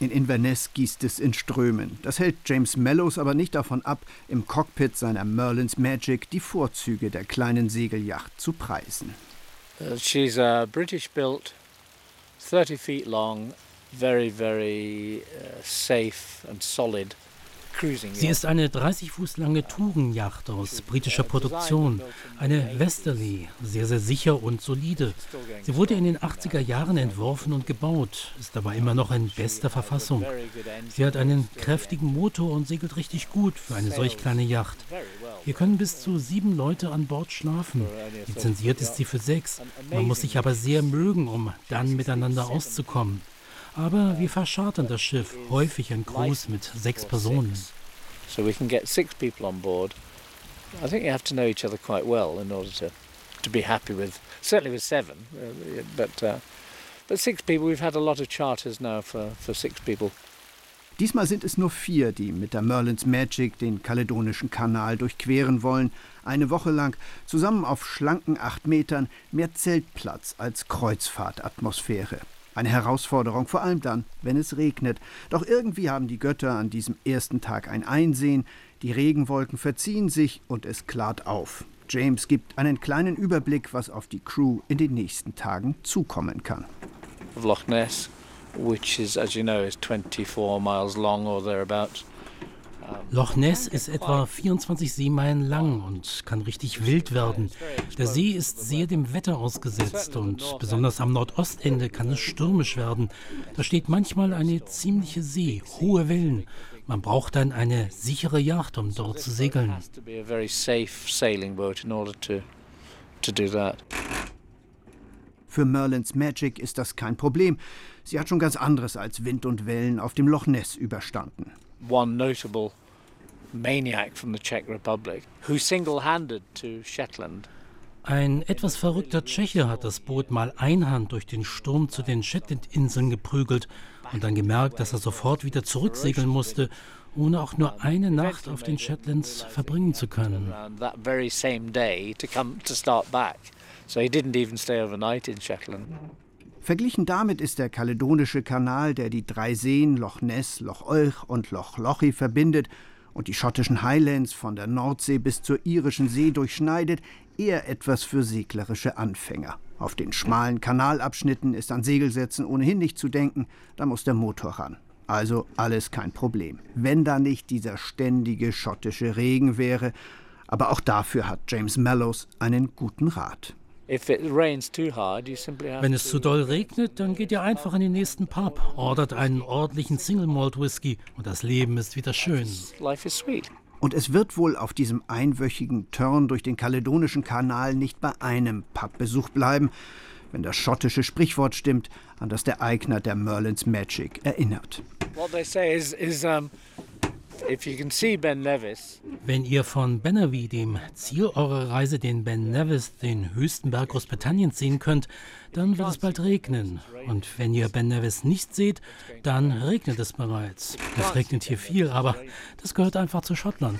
In Inverness gießt es in Strömen. Das hält James Mellows aber nicht davon ab, im Cockpit seiner Merlin's Magic die Vorzüge der kleinen Segelyacht zu preisen. She's a British-built, 30 feet long, very safe and solid. Sie ist eine 30 Fuß lange Tourenyacht aus britischer Produktion, eine Westerly, sehr sicher und solide. Sie wurde in den 80er Jahren entworfen und gebaut, ist aber immer noch in bester Verfassung. Sie hat einen kräftigen Motor und segelt richtig gut für eine solch kleine Yacht. Hier können bis zu 7 Leute an Bord schlafen. Lizenziert ist sie für 6. Man muss sich aber sehr mögen, um dann miteinander auszukommen. Aber wir verschartern das Schiff häufig an Crews mit 6 Personen. So we can get 6 people on board. I think you have to know each other quite well in order to be happy with, certainly with 7, but 6 people. We've had a lot of charters now for 6 people. Diesmal sind es nur 4, die mit der Merlin's Magic den Kaledonischen Kanal durchqueren wollen. Eine Woche lang, zusammen auf schlanken 8 Metern, mehr Zeltplatz als Kreuzfahrtatmosphäre. Eine Herausforderung, vor allem dann, wenn es regnet. Doch irgendwie haben die Götter an diesem ersten Tag ein Einsehen. Die Regenwolken verziehen sich und es klart auf. James gibt einen kleinen Überblick, was auf die Crew in den nächsten Tagen zukommen kann. Loch Ness, which is, as you know, is 24 miles long or thereabouts. Loch Ness ist etwa 24 Seemeilen lang und kann richtig wild werden. Der See ist sehr dem Wetter ausgesetzt und besonders am Nordostende kann es stürmisch werden. Da steht manchmal eine ziemliche See, hohe Wellen. Man braucht dann eine sichere Yacht, um dort zu segeln. Für Merlin's Magic ist das kein Problem. Sie hat schon ganz anderes als Wind und Wellen auf dem Loch Ness überstanden. One notable maniac from the Czech Republic who single-handed to Shetland. Ein etwas verrückter Tscheche hat das Boot mal einhand durch den Sturm zu den Shetlandinseln geprügelt und dann gemerkt, dass er sofort wieder zurücksegeln musste, ohne auch nur eine Nacht auf den Shetlands verbringen zu können. That very same day to start back. So he didn't even stay overnight in Shetland. Verglichen damit ist der Kaledonische Kanal, der die 3 Seen Loch Ness, Loch Olch und Loch Lochy verbindet und die schottischen Highlands von der Nordsee bis zur irischen See durchschneidet, eher etwas für seglerische Anfänger. Auf den schmalen Kanalabschnitten ist an Segelsätzen ohnehin nicht zu denken, da muss der Motor ran. Also alles kein Problem, wenn da nicht dieser ständige schottische Regen wäre. Aber auch dafür hat James Mellows einen guten Rat. Wenn es zu doll regnet, dann geht ihr einfach in den nächsten Pub, ordert einen ordentlichen Single Malt Whisky und das Leben ist wieder schön. Und es wird wohl auf diesem einwöchigen Turn durch den Kaledonischen Kanal nicht bei einem Pubbesuch bleiben, wenn das schottische Sprichwort stimmt, an das der Eigner der Merlin's Magic erinnert. Wenn ihr von Benavie, dem Ziel eurer Reise, den Ben Nevis, den höchsten Berg Großbritanniens, sehen könnt, dann wird es bald regnen. Und wenn ihr Ben Nevis nicht seht, dann regnet es bereits. Es regnet hier viel, aber das gehört einfach zu Schottland.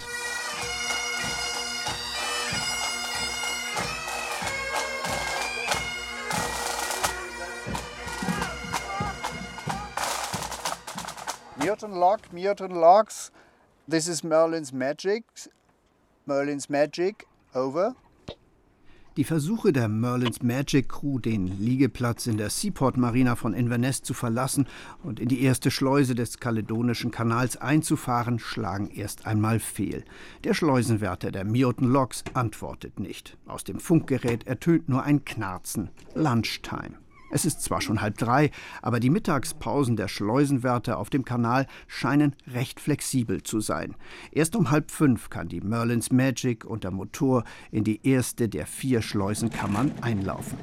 Muirton Locks. This is Merlin's Magic. Merlin's Magic, over. Die Versuche der Merlin's Magic Crew, den Liegeplatz in der Seaport Marina von Inverness zu verlassen und in die erste Schleuse des Kaledonischen Kanals einzufahren, schlagen erst einmal fehl. Der Schleusenwärter der Muirton Locks antwortet nicht. Aus dem Funkgerät ertönt nur ein Knarzen. Lunchtime. Es ist zwar schon 2:30, aber die Mittagspausen der Schleusenwärter auf dem Kanal scheinen recht flexibel zu sein. Erst um 4:30 kann die Merlin's Magic und der Motor in die erste der 4 Schleusenkammern einlaufen.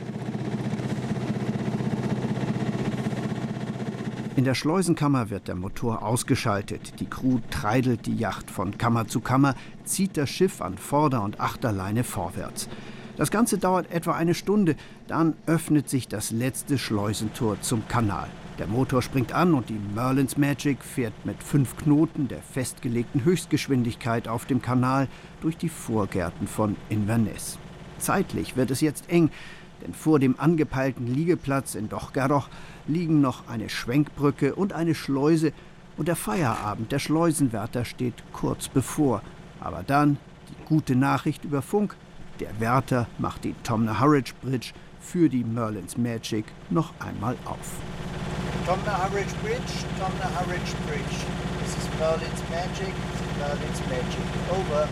In der Schleusenkammer wird der Motor ausgeschaltet. Die Crew treidelt die Yacht von Kammer zu Kammer, zieht das Schiff an Vorder- und Achterleine vorwärts. Das Ganze dauert etwa eine Stunde, dann öffnet sich das letzte Schleusentor zum Kanal. Der Motor springt an und die Merlin's Magic fährt mit 5 Knoten der festgelegten Höchstgeschwindigkeit auf dem Kanal durch die Vorgärten von Inverness. Zeitlich wird es jetzt eng, Denn vor dem angepeilten Liegeplatz in Dochgaroch liegen noch eine Schwenkbrücke und eine Schleuse und der Feierabend der Schleusenwärter steht kurz bevor. Aber dann die gute Nachricht über Funk: der Wärter macht die Tomnah-Harwich Bridge für die Merlin's Magic noch einmal auf. Tomnah-Harwich Bridge, Tomnah-Harwich Bridge. This is Merlin's Magic, Merlin's Magic. Over.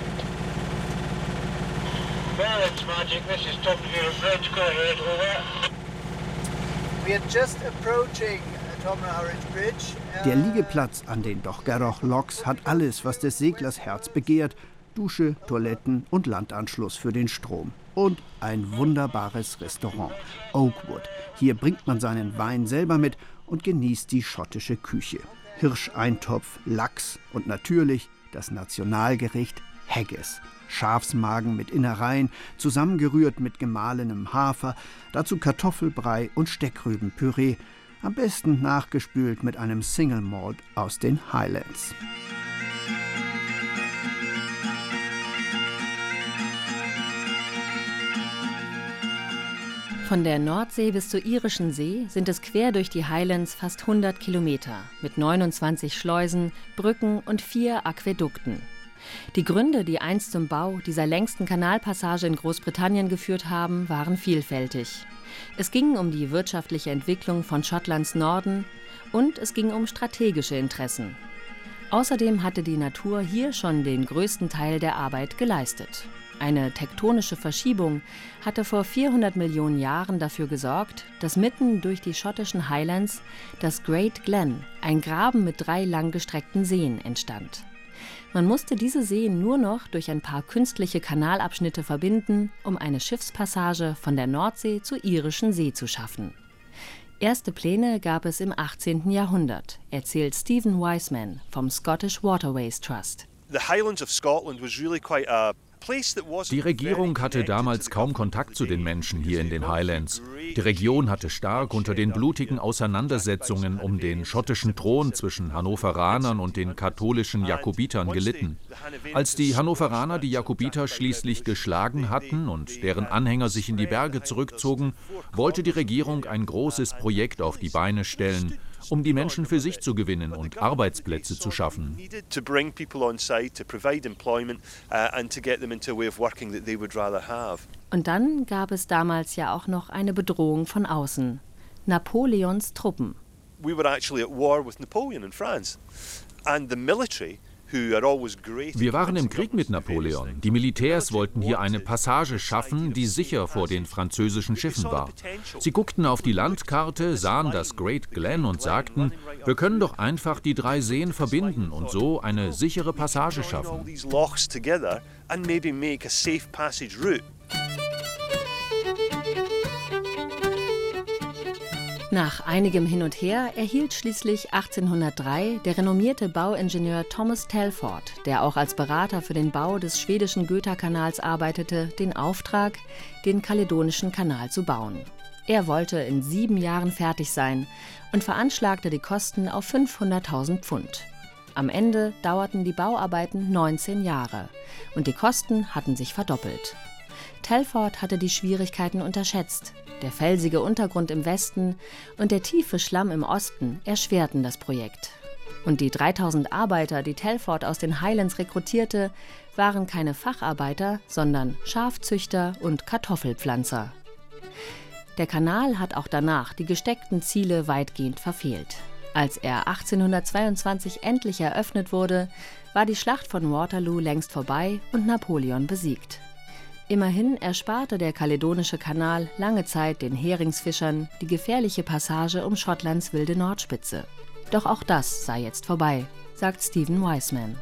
Merlin's Magic, this is Tomnah-Harwich Bridge, go ahead, over. We are just approaching Tomnah-Harwich Bridge. Der Liegeplatz an den Dochgaroch Locks hat alles, was des Seglers Herz begehrt: Dusche, Toiletten und Landanschluss für den Strom. Und ein wunderbares Restaurant, Oakwood. Hier bringt man seinen Wein selber mit und genießt die schottische Küche. Hirscheintopf, Lachs und natürlich das Nationalgericht Haggis. Schafsmagen mit Innereien, zusammengerührt mit gemahlenem Hafer, dazu Kartoffelbrei und Steckrübenpüree, am besten nachgespült mit einem Single Malt aus den Highlands. Von der Nordsee bis zur Irischen See sind es quer durch die Highlands fast 100 Kilometer mit 29 Schleusen, Brücken und 4 Aquädukten. Die Gründe, die einst zum Bau dieser längsten Kanalpassage in Großbritannien geführt haben, waren vielfältig. Es ging um die wirtschaftliche Entwicklung von Schottlands Norden und es ging um strategische Interessen. Außerdem hatte die Natur hier schon den größten Teil der Arbeit geleistet. Eine tektonische Verschiebung hatte vor 400 Millionen Jahren dafür gesorgt, dass mitten durch die schottischen Highlands das Great Glen, ein Graben mit 3 langgestreckten Seen, entstand. Man musste diese Seen nur noch durch ein paar künstliche Kanalabschnitte verbinden, um eine Schiffspassage von der Nordsee zur Irischen See zu schaffen. Erste Pläne gab es im 18. Jahrhundert, erzählt Stephen Wiseman vom Scottish Waterways Trust. The Highlands of Scotland was really quite a Die Regierung hatte damals kaum Kontakt zu den Menschen hier in den Highlands. Die Region hatte stark unter den blutigen Auseinandersetzungen um den schottischen Thron zwischen Hannoveranern und den katholischen Jakobitern gelitten. Als die Hannoveraner die Jakobiter schließlich geschlagen hatten und deren Anhänger sich in die Berge zurückzogen, wollte die Regierung ein großes Projekt auf die Beine stellen, um die Menschen für sich zu gewinnen und Arbeitsplätze zu schaffen. Und dann gab es damals ja auch noch eine Bedrohung von außen: Napoleons Truppen. We were actually at war with Napoleon in France, and the military. Wir waren im Krieg mit Napoleon. Die Militärs wollten hier eine Passage schaffen, die sicher vor den französischen Schiffen war. Sie guckten auf die Landkarte, sahen das Great Glen und sagten, wir können doch einfach die 3 Seen verbinden und so eine sichere Passage schaffen. Nach einigem Hin und Her erhielt schließlich 1803 der renommierte Bauingenieur Thomas Telford, der auch als Berater für den Bau des schwedischen Götakanals arbeitete, den Auftrag, den Kaledonischen Kanal zu bauen. Er wollte in 7 Jahren fertig sein und veranschlagte die Kosten auf 500.000 Pfund. Am Ende dauerten die Bauarbeiten 19 Jahre und die Kosten hatten sich verdoppelt. Telford hatte die Schwierigkeiten unterschätzt. Der felsige Untergrund im Westen und der tiefe Schlamm im Osten erschwerten das Projekt. Und die 3000 Arbeiter, die Telford aus den Highlands rekrutierte, waren keine Facharbeiter, sondern Schafzüchter und Kartoffelpflanzer. Der Kanal hat auch danach die gesteckten Ziele weitgehend verfehlt. Als er 1822 endlich eröffnet wurde, war die Schlacht von Waterloo längst vorbei und Napoleon besiegt. Immerhin ersparte der Kaledonische Kanal lange Zeit den Heringsfischern die gefährliche Passage um Schottlands wilde Nordspitze. Doch auch das sei jetzt vorbei, sagt Stephen Wiseman.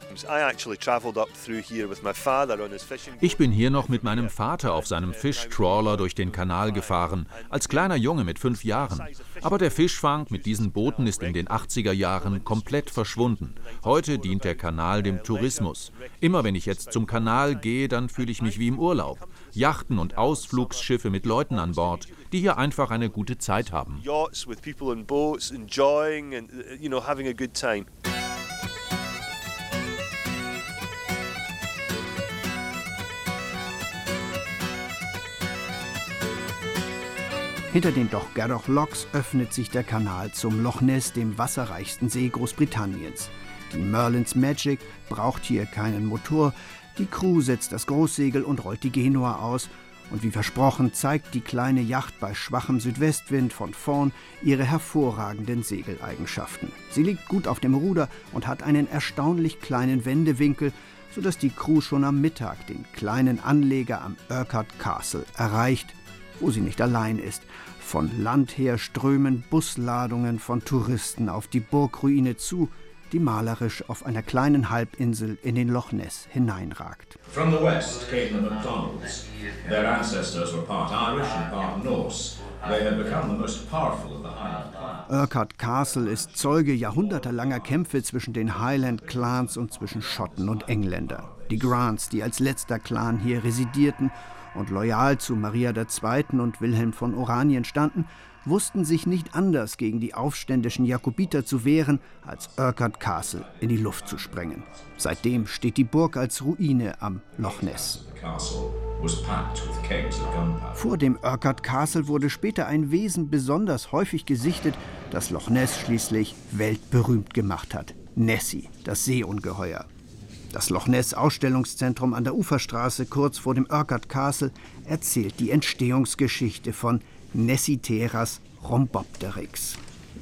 Ich bin hier noch mit meinem Vater auf seinem Fischtrawler durch den Kanal gefahren, als kleiner Junge mit 5 Jahren. Aber der Fischfang mit diesen Booten ist in den 80er Jahren komplett verschwunden. Heute dient der Kanal dem Tourismus. Immer wenn ich jetzt zum Kanal gehe, dann fühle ich mich wie im Urlaub. Yachten und Ausflugsschiffe mit Leuten an Bord, die hier einfach eine gute Zeit haben. Hinter den Dochgarroch Locks öffnet sich der Kanal zum Loch Ness, dem wasserreichsten See Großbritanniens. Die Merlin's Magic braucht hier keinen Motor. Die Crew setzt das Großsegel und rollt die Genua aus. Und wie versprochen zeigt die kleine Yacht bei schwachem Südwestwind von vorn ihre hervorragenden Segeleigenschaften. Sie liegt gut auf dem Ruder und hat einen erstaunlich kleinen Wendewinkel, sodass die Crew schon am Mittag den kleinen Anleger am Urquhart Castle erreicht, wo sie nicht allein ist. Von Land her strömen Busladungen von Touristen auf die Burgruine zu, die malerisch auf einer kleinen Halbinsel in den Loch Ness hineinragt. From the west came the MacDonalds. Their ancestors were part Irish and part Norse. They had become the most powerful of the Highland clans. Urquhart Castle ist Zeuge jahrhundertelanger Kämpfe zwischen den Highland Clans und zwischen Schotten und Engländern. Die Grants, die als letzter Clan hier residierten und loyal zu Maria II. Und Wilhelm von Oranien standen, wussten sich nicht anders gegen die aufständischen Jakobiter zu wehren, als Urquhart Castle in die Luft zu sprengen. Seitdem steht die Burg als Ruine am Loch Ness. Vor dem Urquhart Castle wurde später ein Wesen besonders häufig gesichtet, das Loch Ness schließlich weltberühmt gemacht hat: Nessie, das Seeungeheuer. Das Loch Ness Ausstellungszentrum an der Uferstraße kurz vor dem Urquhart Castle erzählt die Entstehungsgeschichte von Nessiteras rhombopteryx.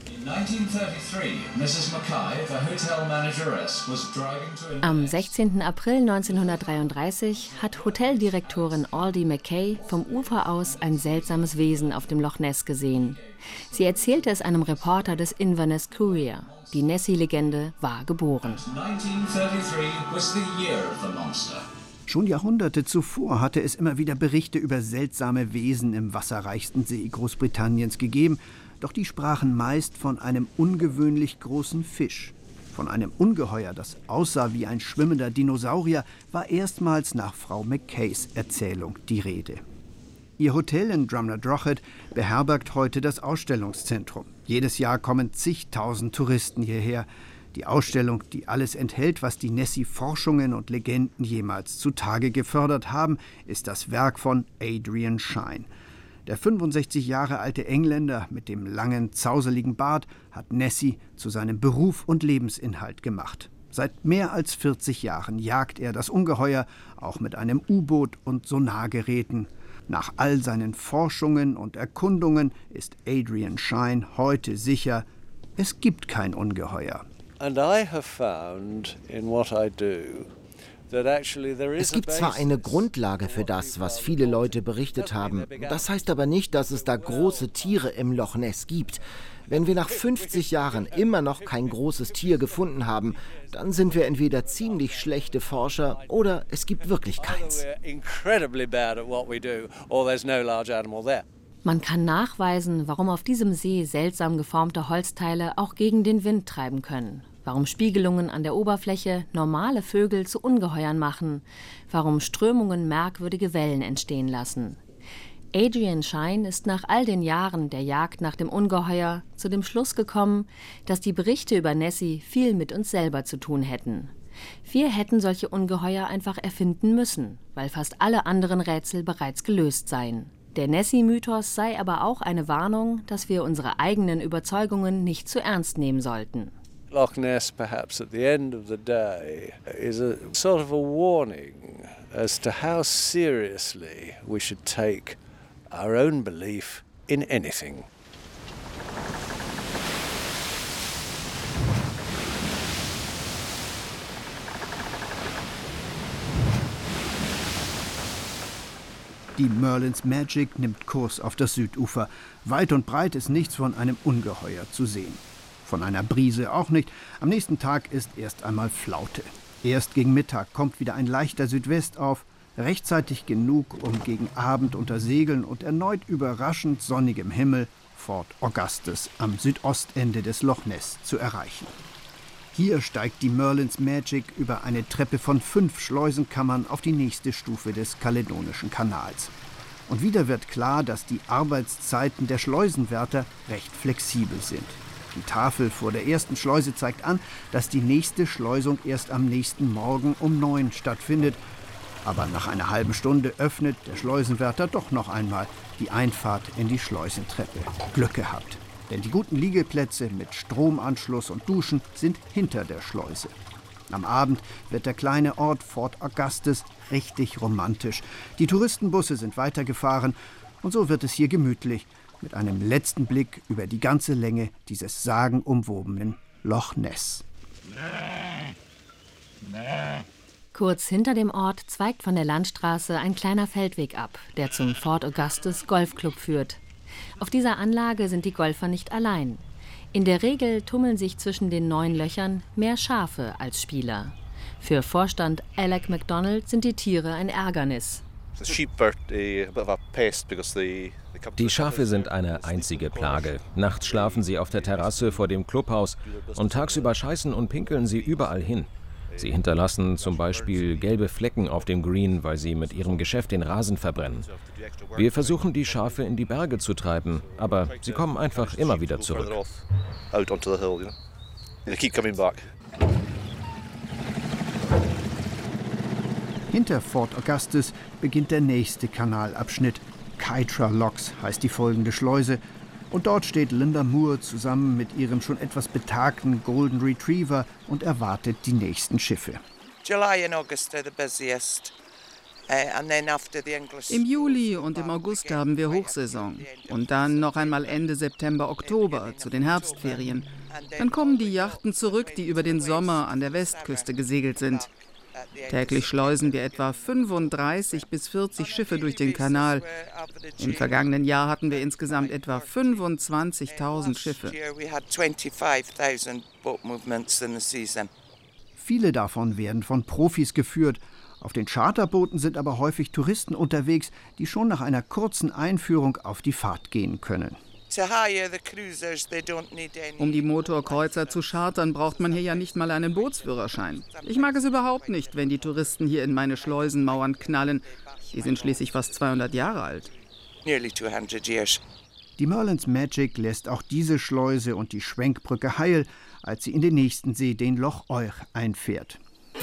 Am 16. April 1933 hat Hoteldirektorin Aldie Mackay vom Ufer aus ein seltsames Wesen auf dem Loch Ness gesehen. Sie erzählte es einem Reporter des Inverness Courier. Die Nessie-Legende war geboren. 1933 was the year of the monster. Schon Jahrhunderte zuvor hatte es immer wieder Berichte über seltsame Wesen im wasserreichsten See Großbritanniens gegeben, doch die sprachen meist von einem ungewöhnlich großen Fisch. Von einem Ungeheuer, das aussah wie ein schwimmender Dinosaurier, war erstmals nach Frau Mackays Erzählung die Rede. Ihr Hotel in Drumnadrochit beherbergt heute das Ausstellungszentrum. Jedes Jahr kommen zigtausend Touristen hierher. Die Ausstellung, die alles enthält, was die Nessie-Forschungen und Legenden jemals zutage gefördert haben, ist das Werk von Adrian Shine. Der 65 Jahre alte Engländer mit dem langen, zauseligen Bart hat Nessie zu seinem Beruf und Lebensinhalt gemacht. Seit mehr als 40 Jahren jagt er das Ungeheuer, auch mit einem U-Boot und Sonargeräten. Nach all seinen Forschungen und Erkundungen ist Adrian Shine heute sicher, es gibt kein Ungeheuer. Es gibt zwar eine Grundlage für das, was viele Leute berichtet haben. Das heißt aber nicht, dass es da große Tiere im Loch Ness gibt. Wenn wir nach 50 Jahren immer noch kein großes Tier gefunden haben, dann sind wir entweder ziemlich schlechte Forscher oder es gibt wirklich keins. Man kann nachweisen, warum auf diesem See seltsam geformte Holzteile auch gegen den Wind treiben können. Warum Spiegelungen an der Oberfläche normale Vögel zu Ungeheuern machen. Warum Strömungen merkwürdige Wellen entstehen lassen. Adrian Shine ist nach all den Jahren der Jagd nach dem Ungeheuer zu dem Schluss gekommen, dass die Berichte über Nessie viel mit uns selber zu tun hätten. Wir hätten solche Ungeheuer einfach erfinden müssen, weil fast alle anderen Rätsel bereits gelöst seien. Der Nessie-Mythos sei aber auch eine Warnung, dass wir unsere eigenen Überzeugungen nicht zu ernst nehmen sollten. Loch Ness, perhaps at the end of the day, is a sort of a warning as to how seriously we should take our own belief in anything. Die Merlin's Magic nimmt Kurs auf das Südufer. Weit und breit ist nichts von einem Ungeheuer zu sehen. Von einer Brise auch nicht. Am nächsten Tag ist erst einmal Flaute. Erst gegen Mittag kommt wieder ein leichter Südwest auf. Rechtzeitig genug, um gegen Abend unter Segeln und erneut überraschend sonnigem Himmel Fort Augustus am Südostende des Loch Ness zu erreichen. Hier steigt die Merlin's Magic über eine Treppe von 5 Schleusenkammern auf die nächste Stufe des Kaledonischen Kanals. Und wieder wird klar, dass die Arbeitszeiten der Schleusenwärter recht flexibel sind. Die Tafel vor der ersten Schleuse zeigt an, dass die nächste Schleusung erst am nächsten Morgen um 9 stattfindet. Aber nach einer halben Stunde öffnet der Schleusenwärter doch noch einmal die Einfahrt in die Schleusentreppe. Glück gehabt, denn die guten Liegeplätze mit Stromanschluss und Duschen sind hinter der Schleuse. Am Abend wird der kleine Ort Fort Augustus richtig romantisch. Die Touristenbusse sind weitergefahren und so wird es hier gemütlich mit einem letzten Blick über die ganze Länge dieses sagenumwobenen Loch Ness. Kurz hinter dem Ort zweigt von der Landstraße ein kleiner Feldweg ab, der zum Fort Augustus Golfclub führt. Auf dieser Anlage sind die Golfer nicht allein. In der Regel tummeln sich zwischen den 9 Löchern mehr Schafe als Spieler. Für Vorstand Alec MacDonald sind die Tiere ein Ärgernis. Die Schafe sind eine einzige Plage. Nachts schlafen sie auf der Terrasse vor dem Clubhaus und tagsüber scheißen und pinkeln sie überall hin. Sie hinterlassen zum Beispiel gelbe Flecken auf dem Green, weil sie mit ihrem Geschäft den Rasen verbrennen. Wir versuchen, die Schafe in die Berge zu treiben, aber sie kommen einfach immer wieder zurück. Hinter Fort Augustus beginnt der nächste Kanalabschnitt. Kytra Locks heißt die folgende Schleuse. Und dort steht Linda Moore zusammen mit ihrem schon etwas betagten Golden Retriever und erwartet die nächsten Schiffe. Im Juli und im August haben wir Hochsaison. Und dann noch einmal Ende September, Oktober zu den Herbstferien. Dann kommen die Yachten zurück, die über den Sommer an der Westküste gesegelt sind. Täglich schleusen wir etwa 35 bis 40 Schiffe durch den Kanal. Im vergangenen Jahr hatten wir insgesamt etwa 25.000 Schiffe. Viele davon werden von Profis geführt. Auf den Charterbooten sind aber häufig Touristen unterwegs, die schon nach einer kurzen Einführung auf die Fahrt gehen können. Um die Motorkreuzer zu chartern, braucht man hier ja nicht mal einen Bootsführerschein. Ich mag es überhaupt nicht, wenn die Touristen hier in meine Schleusenmauern knallen. Die sind schließlich fast 200 Jahre alt. Die Merlin's Magic lässt auch diese Schleuse und die Schwenkbrücke heil, als sie in den nächsten See, den Loch Eure, einfährt.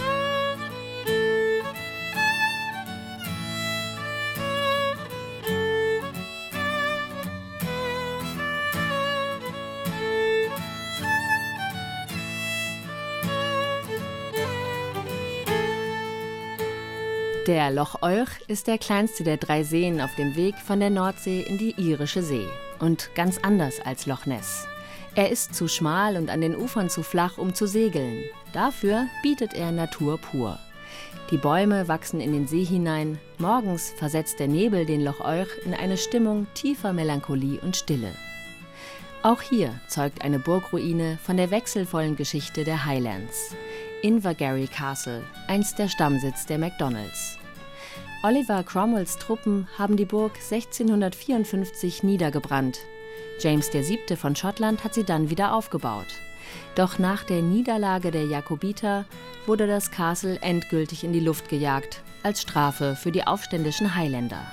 Der Loch Eure ist der kleinste der 3 Seen auf dem Weg von der Nordsee in die Irische See. Und ganz anders als Loch Ness. Er ist zu schmal und an den Ufern zu flach, um zu segeln. Dafür bietet er Natur pur. Die Bäume wachsen in den See hinein. Morgens versetzt der Nebel den Loch Eure in eine Stimmung tiefer Melancholie und Stille. Auch hier zeugt eine Burgruine von der wechselvollen Geschichte der Highlands. Invergarry Castle, einst der Stammsitz der MacDonalds. Oliver Cromwells Truppen haben die Burg 1654 niedergebrannt. James VII. Von Schottland hat sie dann wieder aufgebaut. Doch nach der Niederlage der Jakobiter wurde das Castle endgültig in die Luft gejagt, als Strafe für die aufständischen Highlander.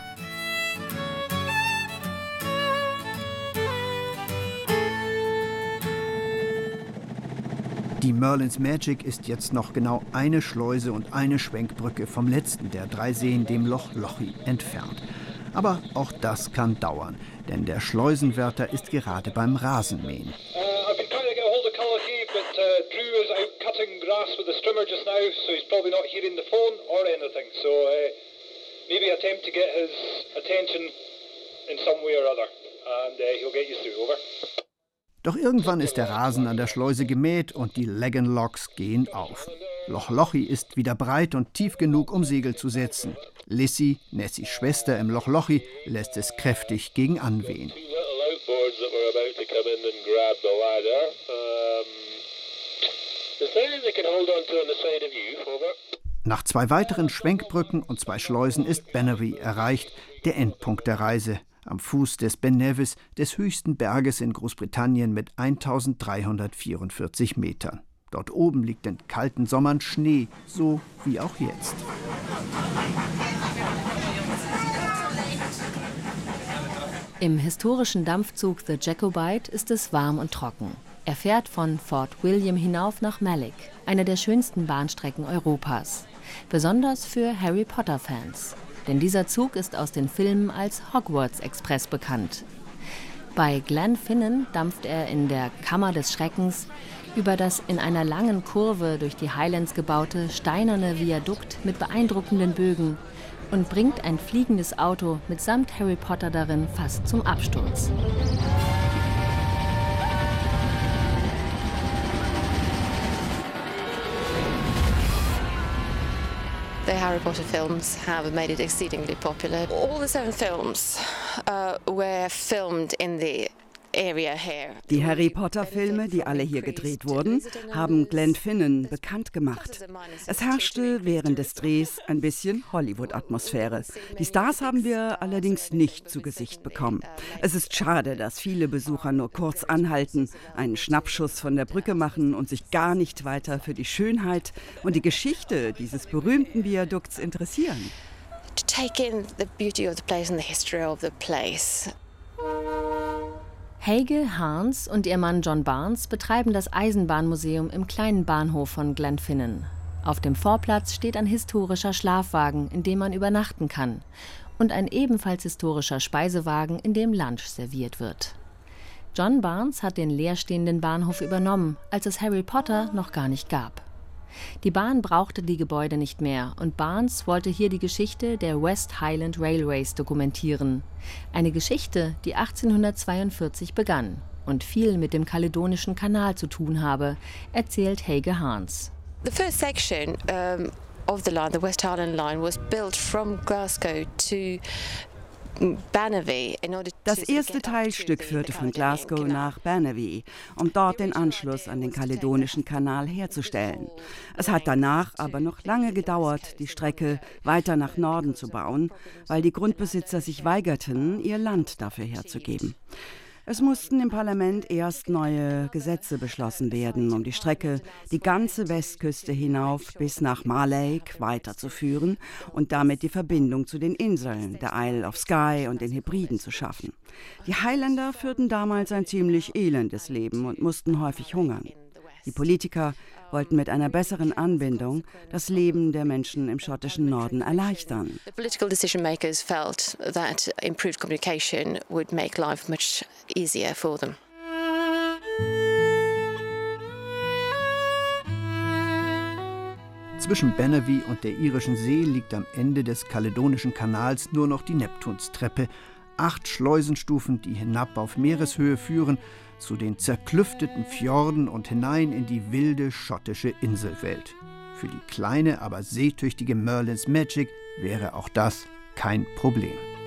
Die Merlin's Magic ist jetzt noch genau eine Schleuse und eine Schwenkbrücke vom letzten der 3 Seen, dem Loch Lochy, entfernt. Aber auch das kann dauern, denn der Schleusenwärter ist gerade beim Rasenmähen. Doch irgendwann ist der Rasen an der Schleuse gemäht und die Lagan Locks gehen auf. Loch Lochy ist wieder breit und tief genug, um Segel zu setzen. Lissy, Nessys Schwester im Loch Lochy, lässt es kräftig gegen anwehen. Nach 2 weiteren Schwenkbrücken und 2 Schleusen ist Bannery erreicht, der Endpunkt der Reise. Am Fuß des Ben Nevis, des höchsten Berges in Großbritannien mit 1344 Metern. Dort oben liegt in kalten Sommern Schnee, so wie auch jetzt. Im historischen Dampfzug The Jacobite ist es warm und trocken. Er fährt von Fort William hinauf nach Malek, einer der schönsten Bahnstrecken Europas. Besonders für Harry Potter-Fans. Denn dieser Zug ist aus den Filmen als Hogwarts Express bekannt. Bei Glenfinnan dampft er in der Kammer des Schreckens über das in einer langen Kurve durch die Highlands gebaute steinerne Viadukt mit beeindruckenden Bögen und bringt ein fliegendes Auto mitsamt Harry Potter darin fast zum Absturz. The Harry Potter films have made it exceedingly popular. All the 7 films were filmed in the area here. Die Harry Potter-Filme, die alle hier gedreht wurden, haben Glenfinnan bekannt gemacht. Es herrschte während des Drehs ein bisschen Hollywood-Atmosphäre. Die Stars haben wir allerdings nicht zu Gesicht bekommen. Es ist schade, dass viele Besucher nur kurz anhalten, einen Schnappschuss von der Brücke machen und sich gar nicht weiter für die Schönheit und die Geschichte dieses berühmten Viadukts interessieren. To take in the beauty of the place and the history of the place. Haige Harns und ihr Mann John Barnes betreiben das Eisenbahnmuseum im kleinen Bahnhof von Glenfinnan. Auf dem Vorplatz steht ein historischer Schlafwagen, in dem man übernachten kann, und ein ebenfalls historischer Speisewagen, in dem Lunch serviert wird. John Barnes hat den leerstehenden Bahnhof übernommen, als es Harry Potter noch gar nicht gab. Die Bahn brauchte die Gebäude nicht mehr und Barnes wollte hier die Geschichte der West Highland Railways dokumentieren. Eine Geschichte, die 1842 begann und viel mit dem Kaledonischen Kanal zu tun habe, erzählt Haige Harns. The first section of the line, the West Highland Line, was built from Glasgow to Das erste Teilstück führte von Glasgow nach Banavie, um dort den Anschluss an den Kaledonischen Kanal herzustellen. Es hat danach aber noch lange gedauert, die Strecke weiter nach Norden zu bauen, weil die Grundbesitzer sich weigerten, ihr Land dafür herzugeben. Es mussten im Parlament erst neue Gesetze beschlossen werden, um die Strecke die ganze Westküste hinauf bis nach Marlake weiterzuführen und damit die Verbindung zu den Inseln, der Isle of Skye und den Hebriden zu schaffen. Die Highlander führten damals ein ziemlich elendes Leben und mussten häufig hungern. Die Politiker wollten mit einer besseren Anbindung das Leben der Menschen im schottischen Norden erleichtern. The political decision makers felt that improved communication would make life much easier for them. Zwischen Banavie und der irischen See liegt am Ende des Kaledonischen Kanals nur noch die Neptunstreppe, 8 Schleusenstufen, die hinab auf Meereshöhe führen, zu den zerklüfteten Fjorden und hinein in die wilde schottische Inselwelt. Für die kleine, aber seetüchtige Merlin's Magic wäre auch das kein Problem.